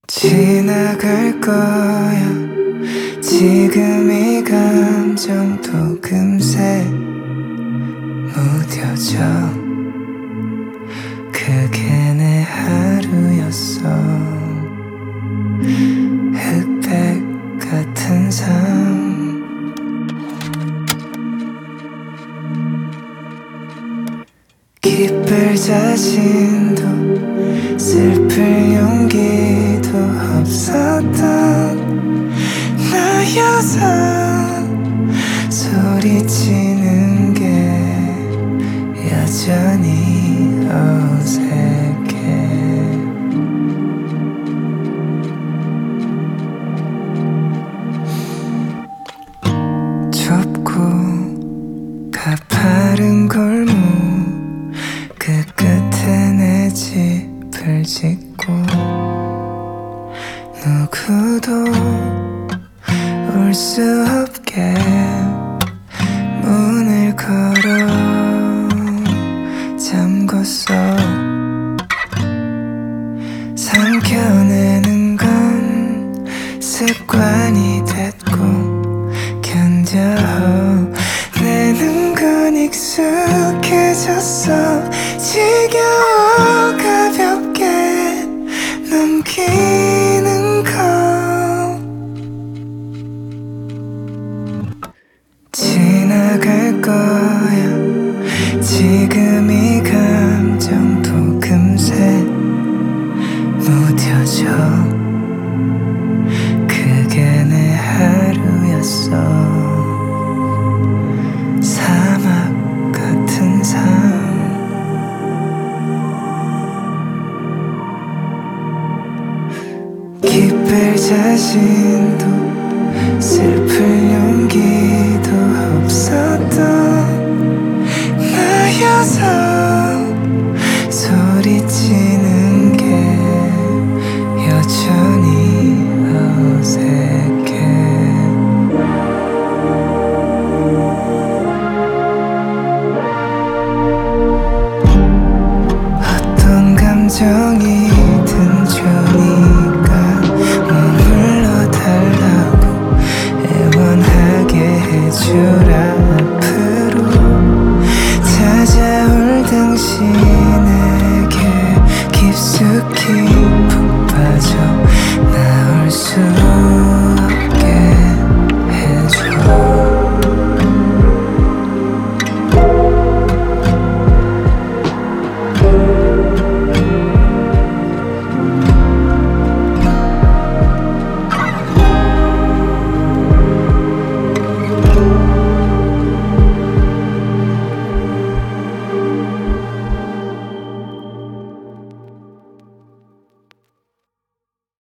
지나갈 거야. 지금 이 감정도 금세 무뎌져. 그게 내 하루였어. 흑백 같은 삶. 기쁠 자신도 슬플 용기도 없었던 나여서 소리치는 게 여전히 어색해. 좁고 가파른 골목 그 끝에 내 집을 짓고 누구도 올 수 없게 문을 걸어 잠궜어. 삼켜내는 건 습관이 됐고 견뎌. 내 눈 건 익숙해졌어. 지겨워 가볍게 넘기는 거. 지나갈 거야. 지금 이 감정도 금세 무뎌져. 그게 내 하루였어. 사막 같은 삶. 기쁠 자신도 슬플 용기